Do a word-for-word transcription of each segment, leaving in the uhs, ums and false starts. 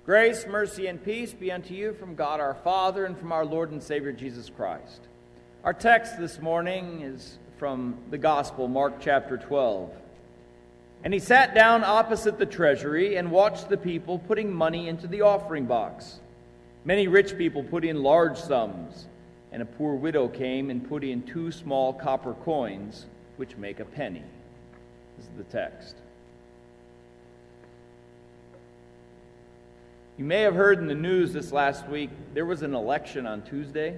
Grace, mercy, and peace be unto you from God our Father and from our Lord and Savior Jesus Christ. Our text this morning is from the Gospel, Mark chapter twelve. And he sat down opposite the treasury and watched the people putting money into the offering box. Many rich people put in large sums, and a poor widow came and put in two small copper coins, which make a penny. This is the text. You may have heard in the news this last week, there was an election on Tuesday.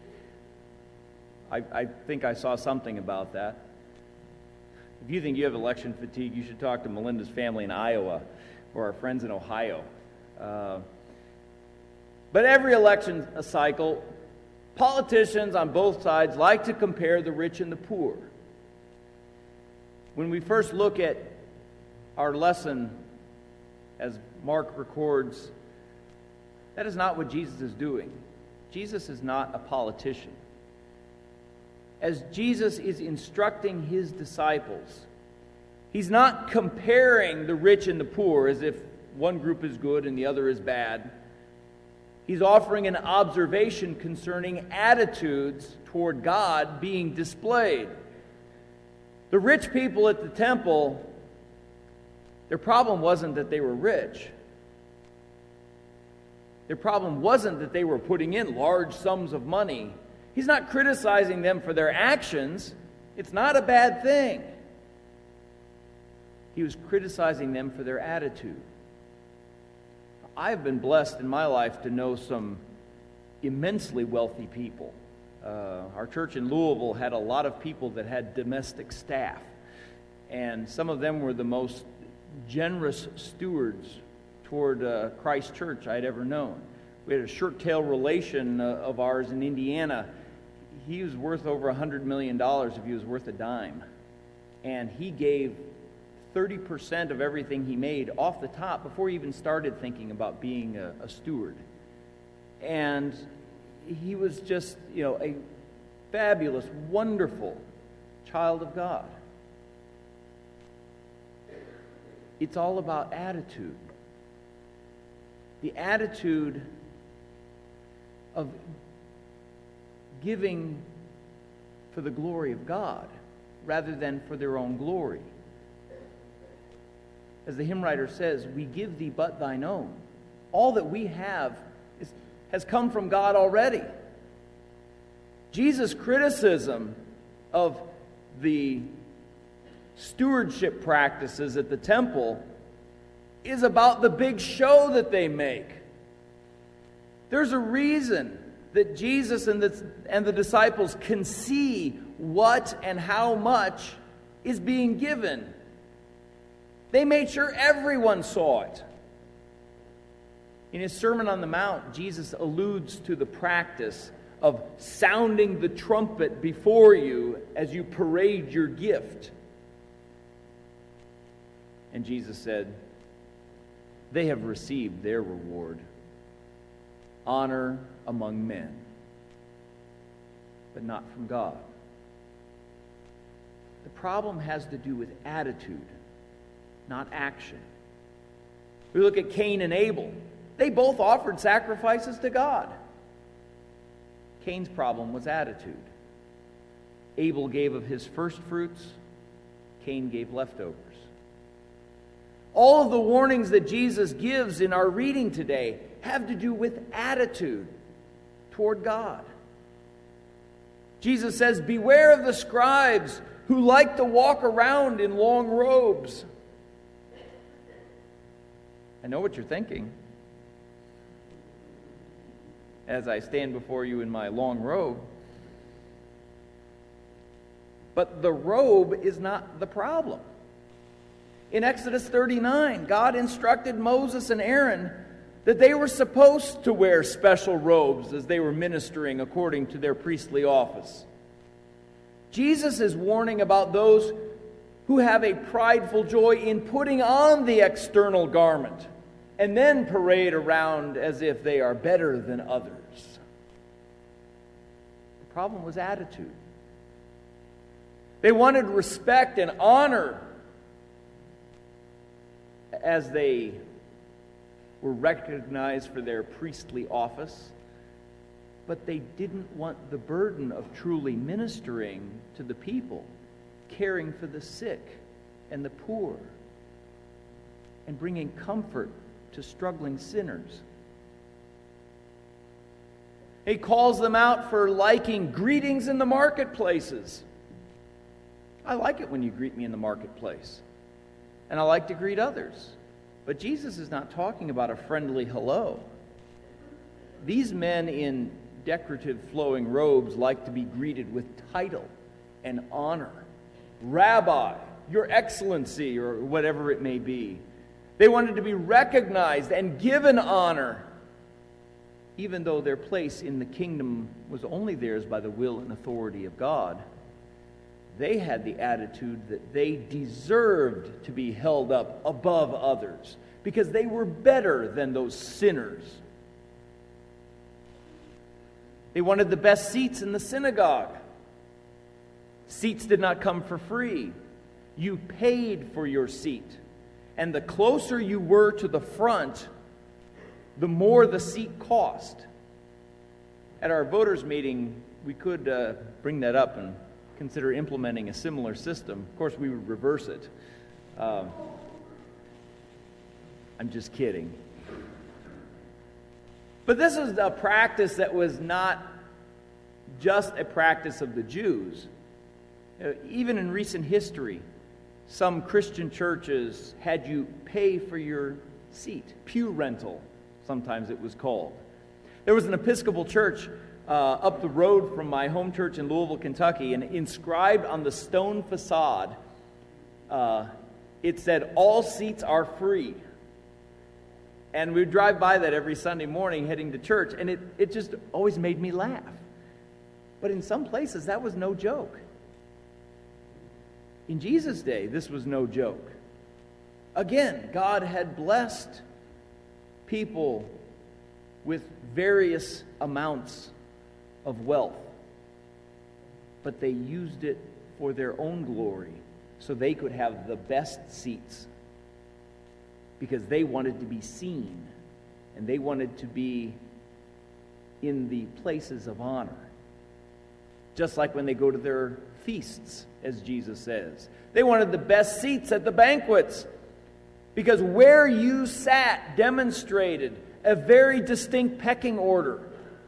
I, I think I saw something about that. If you think you have election fatigue, you should talk to Melinda's family in Iowa or our friends in Ohio. Uh, but every election cycle, politicians on both sides like to compare the rich and the poor. When we first look at our lesson, as Mark records, that is not what Jesus is doing. Jesus is not a politician. As Jesus is instructing his disciples, he's not comparing the rich and the poor as if one group is good and the other is bad. He's offering an observation concerning attitudes toward God being displayed. The rich people at the temple, their problem wasn't that they were rich. Their problem wasn't that they were putting in large sums of money. He's not criticizing them for their actions. It's not a bad thing. He was criticizing them for their attitude. I've been blessed in my life to know some immensely wealthy people. Uh, our church in Louisville had a lot of people that had domestic staff, and some of them were the most generous stewards toward uh, Christ Church I'd ever known. We had a shirt-tail relation uh, of ours in Indiana. He was worth over one hundred million dollars if he was worth a dime. And he gave thirty percent of everything he made off the top before he even started thinking about being a, a steward. And he was just, you know, a fabulous, wonderful child of God. It's all about attitude. The attitude of giving for the glory of God rather than for their own glory. As the hymn writer says, we give thee but thine own. All that we have is, has come from God already. Jesus' criticism of the stewardship practices at the temple is about the big show that they make. There's a reason that Jesus and the, and the disciples can see what and how much is being given. They made sure everyone saw it. In his Sermon on the Mount, Jesus alludes to the practice of sounding the trumpet before you as you parade your gift. And Jesus said, they have received their reward, honor among men, but not from God. The problem has to do with attitude, not action. We look at Cain and Abel. They both offered sacrifices to God. Cain's problem was attitude. Abel gave of his first fruits. Cain gave leftovers. All of the warnings that Jesus gives in our reading today have to do with attitude toward God. Jesus says, beware of the scribes who like to walk around in long robes. I know what you're thinking. As I stand before you in my long robe. But the robe is not the problem. In Exodus thirty-nine, God instructed Moses and Aaron that they were supposed to wear special robes as they were ministering according to their priestly office. Jesus is warning about those who have a prideful joy in putting on the external garment and then parade around as if they are better than others. The problem was attitude. They wanted respect and honor as they were recognized for their priestly office, but they didn't want the burden of truly ministering to the people, caring for the sick and the poor, and bringing comfort to struggling sinners. He calls them out for liking greetings in the marketplaces. I like it when you greet me in the marketplace, and I like to greet others. But Jesus is not talking about a friendly hello. These men in decorative flowing robes like to be greeted with title and honor. Rabbi, Your Excellency, or whatever it may be. They wanted to be recognized and given honor, even though their place in the kingdom was only theirs by the will and authority of God. They had the attitude that they deserved to be held up above others because they were better than those sinners. They wanted the best seats in the synagogue. Seats did not come for free. You paid for your seat. And the closer you were to the front, the more the seat cost. At our voters' meeting, we could uh, bring that up and consider implementing a similar system. Of course, we would reverse it. Um, I'm just kidding. But this is a practice that was not just a practice of the Jews. Uh, even in recent history, some Christian churches had you pay for your seat. Pew rental, sometimes it was called. There was an Episcopal church uh, up the road from my home church in Louisville, Kentucky, and inscribed on the stone facade, uh, it said, "All seats are free." And we would drive by that every Sunday morning heading to church, and it, it just always made me laugh. But in some places, that was no joke. In Jesus' day, this was no joke. Again, God had blessed people with various amounts of wealth, but they used it for their own glory so they could have the best seats because they wanted to be seen and they wanted to be in the places of honor. Just like when they go to their feasts, as Jesus says. They wanted the best seats at the banquets because where you sat demonstrated a very distinct pecking order.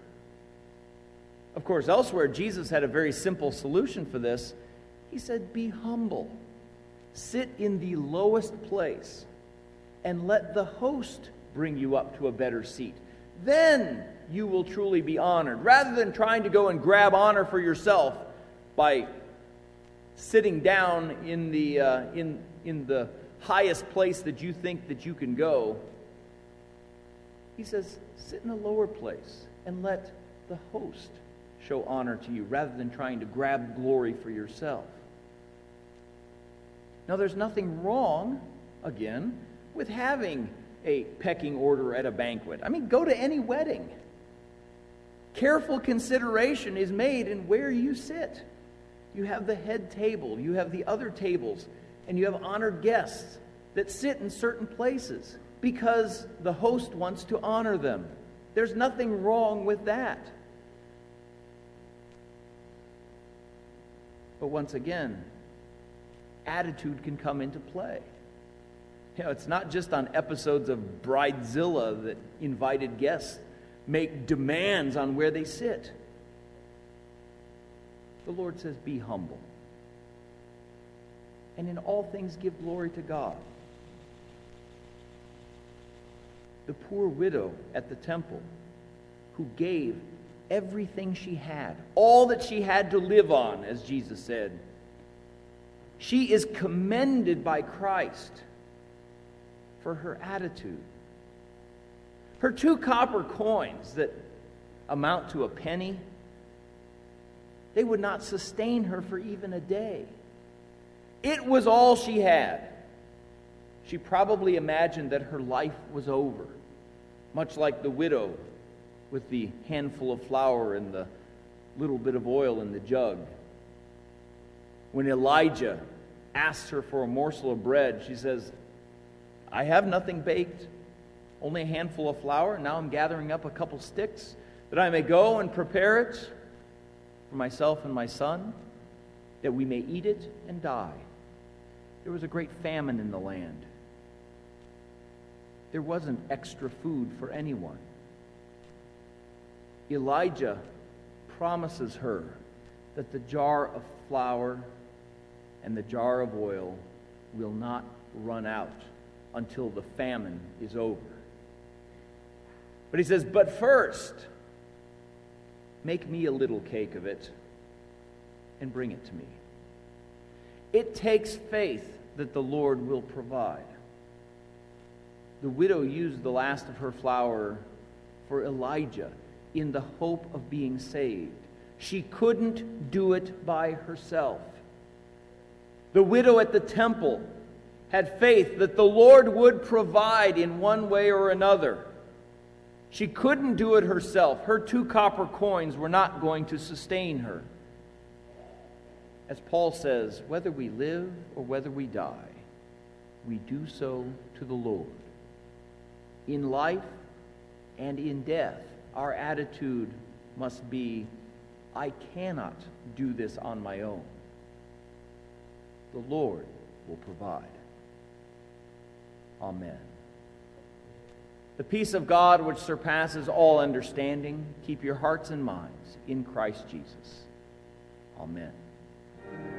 Of course, elsewhere, Jesus had a very simple solution for this. He said, be humble. Sit in the lowest place and let the host bring you up to a better seat. Then you will truly be honored. Rather than trying to go and grab honor for yourself by sitting down in the uh, in in the highest place that you think that you can go, he says, sit in a lower place and let the host show honor to you rather than trying to grab glory for yourself. Now, there's nothing wrong, again, with having a pecking order at a banquet. I mean, go to any wedding. Careful consideration is made in where you sit. You have the head table, you have the other tables, and you have honored guests that sit in certain places because the host wants to honor them. There's nothing wrong with that. But once again, attitude can come into play. You know, it's not just on episodes of Bridezilla that invited guests make demands on where they sit. The Lord says, be humble. And in all things give glory to God. The poor widow at the temple who gave everything she had, all that she had to live on, as Jesus said, she is commended by Christ for her attitude. Her two copper coins that amount to a penny, they would not sustain her for even a day. It was all she had. She probably imagined that her life was over, much like the widow with the handful of flour and the little bit of oil in the jug. When Elijah asks her for a morsel of bread, she says, I have nothing baked, only a handful of flour. Now I'm gathering up a couple sticks that I may go and prepare it for myself and my son, that we may eat it and die. There was a great famine in the land. There wasn't extra food for anyone. Elijah promises her that the jar of flour and the jar of oil will not run out until the famine is over. But he says, but first, make me a little cake of it and bring it to me. It takes faith that the Lord will provide. The widow used the last of her flour for Elijah in the hope of being saved. She couldn't do it by herself. The widow at the temple had faith that the Lord would provide in one way or another. She couldn't do it herself. Her two copper coins were not going to sustain her. As Paul says, whether we live or whether we die, we do so to the Lord. In life and in death, our attitude must be, I cannot do this on my own. The Lord will provide. Amen. The peace of God, which surpasses all understanding, keep your hearts and minds in Christ Jesus. Amen.